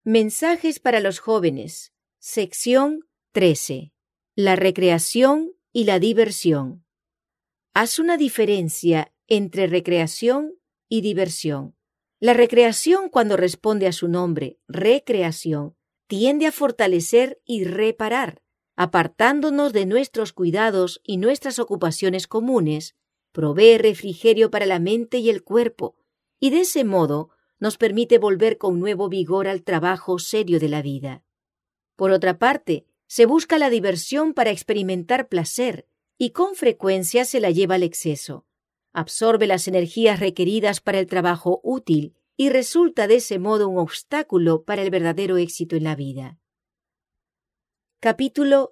Mensajes para los jóvenes. Sección 13. La recreación y la diversión. Haz una diferencia entre recreación y diversión. La recreación, cuando responde a su nombre, recreación, tiende a fortalecer y reparar, apartándonos de nuestros cuidados y nuestras ocupaciones comunes, provee refrigerio para la mente y el cuerpo, y de ese modo nos permite volver con nuevo vigor al trabajo serio de la vida. Por otra parte, se busca la diversión para experimentar placer, y con frecuencia se la lleva al exceso. Absorbe las energías requeridas para el trabajo útil y resulta de ese modo un obstáculo para el verdadero éxito en la vida. Capítulo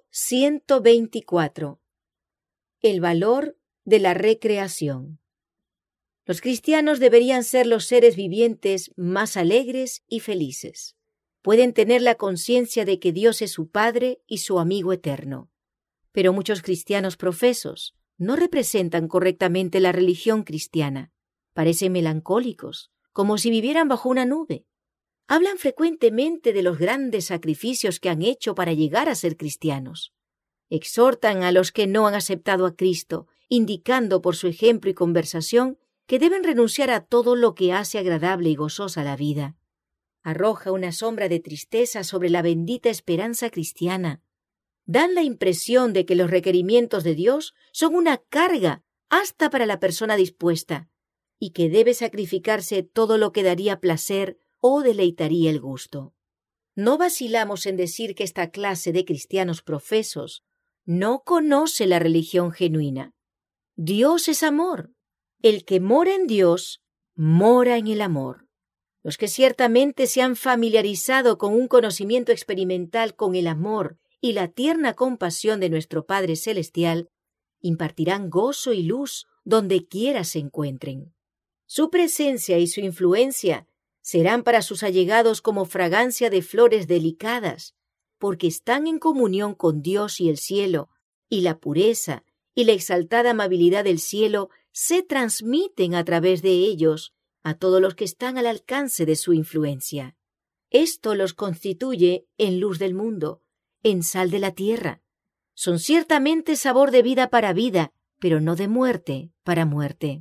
124. El valor de la recreación. Los cristianos deberían ser los seres vivientes más alegres y felices. Pueden tener la conciencia de que Dios es su Padre y su amigo eterno. Pero muchos cristianos profesos no representan correctamente la religión cristiana. Parecen melancólicos, como si vivieran bajo una nube. Hablan frecuentemente de los grandes sacrificios que han hecho para llegar a ser cristianos. Exhortan a los que no han aceptado a Cristo, indicando por su ejemplo y conversación que deben renunciar a todo lo que hace agradable y gozosa la vida. Arroja una sombra de tristeza sobre la bendita esperanza cristiana. Dan la impresión de que los requerimientos de Dios son una carga hasta para la persona dispuesta, y que debe sacrificarse todo lo que daría placer o deleitaría el gusto. No vacilamos en decir que esta clase de cristianos profesos no conoce la religión genuina. Dios es amor. El que mora en Dios, mora en el amor. Los que ciertamente se han familiarizado con un conocimiento experimental con el amor y la tierna compasión de nuestro Padre Celestial, impartirán gozo y luz donde quiera se encuentren. Su presencia y su influencia serán para sus allegados como fragancia de flores delicadas, porque están en comunión con Dios y el cielo, y la pureza y la exaltada amabilidad del cielo se transmiten a través de ellos a todos los que están al alcance de su influencia. Esto los constituye en luz del mundo, en sal de la tierra. Son ciertamente sabor de vida para vida, pero no de muerte para muerte.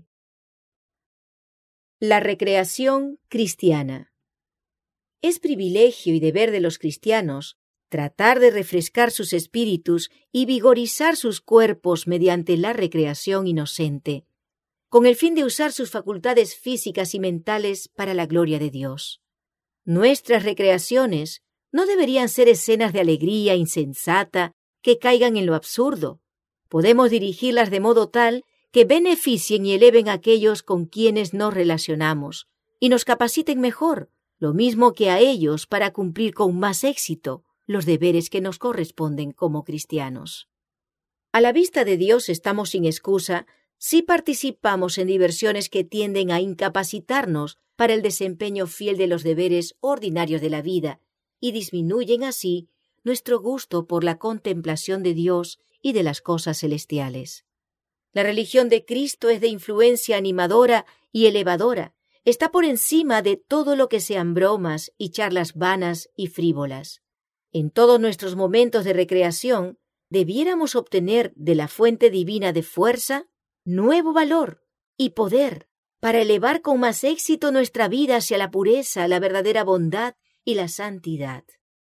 La recreación cristiana. Es privilegio y deber de los cristianos tratar de refrescar sus espíritus y vigorizar sus cuerpos mediante la recreación inocente, con el fin de usar sus facultades físicas y mentales para la gloria de Dios. Nuestras recreaciones no deberían ser escenas de alegría insensata que caigan en lo absurdo. Podemos dirigirlas de modo tal que beneficien y eleven a aquellos con quienes nos relacionamos y nos capaciten mejor, lo mismo que a ellos para cumplir con más éxito los deberes que nos corresponden como cristianos. A la vista de Dios estamos sin excusa si participamos en diversiones que tienden a incapacitarnos para el desempeño fiel de los deberes ordinarios de la vida y disminuyen así nuestro gusto por la contemplación de Dios y de las cosas celestiales. La religión de Cristo es de influencia animadora y elevadora, está por encima de todo lo que sean bromas y charlas vanas y frívolas. En todos nuestros momentos de recreación, debiéramos obtener de la fuente divina de fuerza, nuevo valor y poder para elevar con más éxito nuestra vida hacia la pureza, la verdadera bondad y la santidad.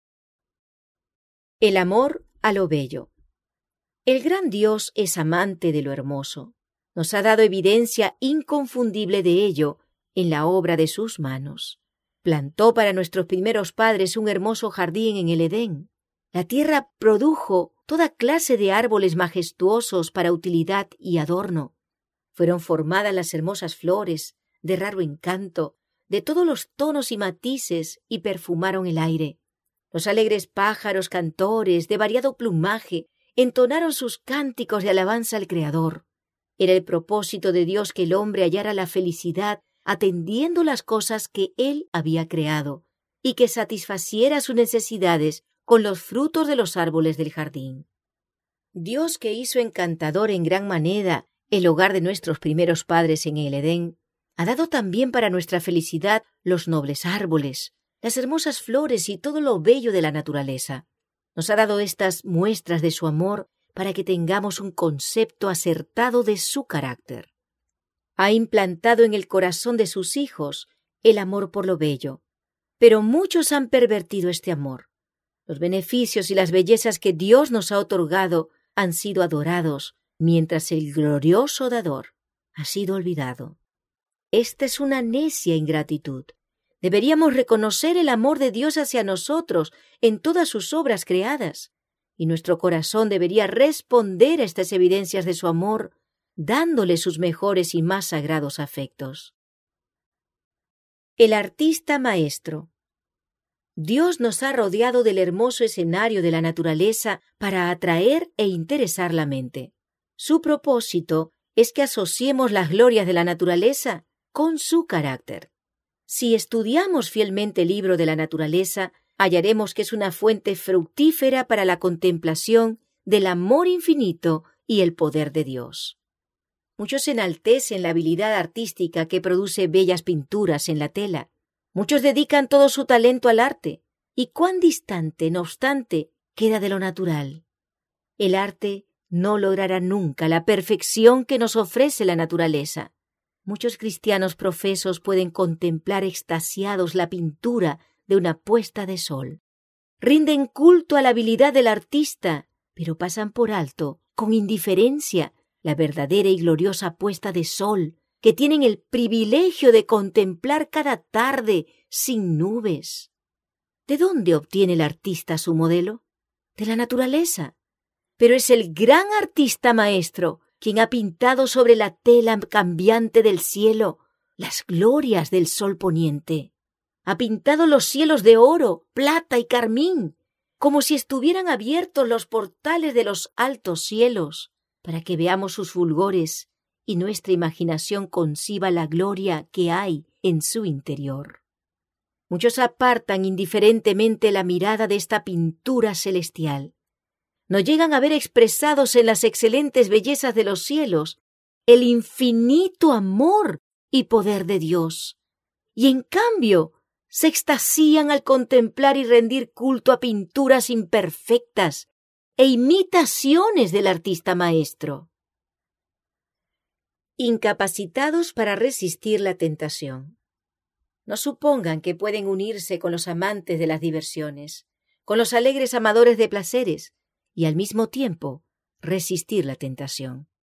El amor a lo bello. El gran Dios es amante de lo hermoso. Nos ha dado evidencia inconfundible de ello en la obra de sus manos. Plantó para nuestros primeros padres un hermoso jardín en el Edén. La tierra produjo toda clase de árboles majestuosos para utilidad y adorno. Fueron formadas las hermosas flores, de raro encanto, de todos los tonos y matices, y perfumaron el aire. Los alegres pájaros cantores, de variado plumaje, entonaron sus cánticos de alabanza al Creador. Era el propósito de Dios que el hombre hallara la felicidad atendiendo las cosas que Él había creado, y que satisfaciera sus necesidades con los frutos de los árboles del jardín. Dios, que hizo encantador en gran manera el hogar de nuestros primeros padres en el Edén, ha dado también para nuestra felicidad los nobles árboles, las hermosas flores y todo lo bello de la naturaleza. Nos ha dado estas muestras de su amor para que tengamos un concepto acertado de su carácter. Ha implantado en el corazón de sus hijos el amor por lo bello, pero muchos han pervertido este amor. Los beneficios y las bellezas que Dios nos ha otorgado han sido adorados, mientras el glorioso dador ha sido olvidado. Esta es una necia ingratitud. Deberíamos reconocer el amor de Dios hacia nosotros en todas sus obras creadas, y nuestro corazón debería responder a estas evidencias de su amor, dándole sus mejores y más sagrados afectos. El artista maestro. Dios nos ha rodeado del hermoso escenario de la naturaleza para atraer e interesar la mente. Su propósito es que asociemos las glorias de la naturaleza con su carácter. Si estudiamos fielmente el libro de la naturaleza, hallaremos que es una fuente fructífera para la contemplación del amor infinito y el poder de Dios. Muchos enaltecen la habilidad artística que produce bellas pinturas en la tela. Muchos dedican todo su talento al arte. ¿Y cuán distante, no obstante, queda de lo natural? El arte no logrará nunca la perfección que nos ofrece la naturaleza. Muchos cristianos profesos pueden contemplar extasiados la pintura de una puesta de sol. Rinden culto a la habilidad del artista, pero pasan por alto, con indiferencia, la verdadera y gloriosa puesta de sol que tienen el privilegio de contemplar cada tarde sin nubes. ¿De dónde obtiene el artista su modelo? De la naturaleza. Pero es el gran artista maestro quien ha pintado sobre la tela cambiante del cielo las glorias del sol poniente. Ha pintado los cielos de oro, plata y carmín, como si estuvieran abiertos los portales de los altos cielos, para que veamos sus fulgores y nuestra imaginación conciba la gloria que hay en su interior. Muchos apartan indiferentemente la mirada de esta pintura celestial. No llegan a ver expresados en las excelentes bellezas de los cielos el infinito amor y poder de Dios. Y en cambio, se extasían al contemplar y rendir culto a pinturas imperfectas e imitaciones del artista maestro. Incapacitados para resistir la tentación. No supongan que pueden unirse con los amantes de las diversiones, con los alegres amadores de placeres, y al mismo tiempo resistir la tentación.